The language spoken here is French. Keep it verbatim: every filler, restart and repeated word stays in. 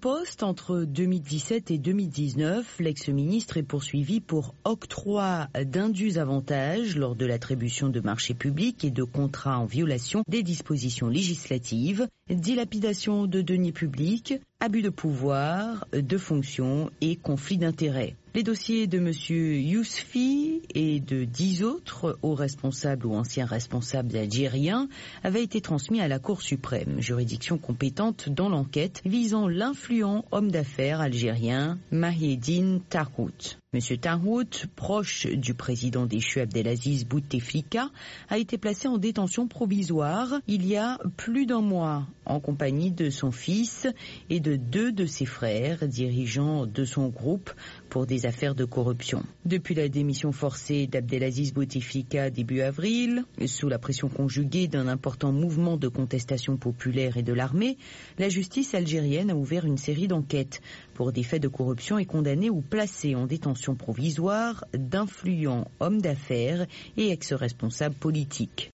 poste entre deux mille dix-sept et deux mille dix-neuf, l'ex-ministre est poursuivi pour octroi d'indus avantages lors de l'attribution de marchés publics et de contrats en violation des dispositions législatives, dilapidation de deniers publics, abus de pouvoir, de fonction et conflit d'intérêts. Les dossiers de M. Yousfi et de dix autres hauts responsables ou anciens responsables algériens avaient été transmis à la Cour suprême, juridiction compétente dans l'enquête visant l'influent homme d'affaires algérien Mahieddine Tarhout. M. Tarhout, proche du président déchu Abdelaziz Bouteflika, a été placé en détention provisoire il y a plus d'un mois, en compagnie de son fils et de deux de ses frères, dirigeants de son groupe pour des affaires de corruption. Depuis la démission forcée d'Abdelaziz Bouteflika début avril, sous la pression conjuguée d'un important mouvement de contestation populaire et de l'armée, la justice algérienne a ouvert une série d'enquêtes pour des faits de corruption et condamné ou placé en détention provisoire d'influents hommes d'affaires et ex-responsables politiques.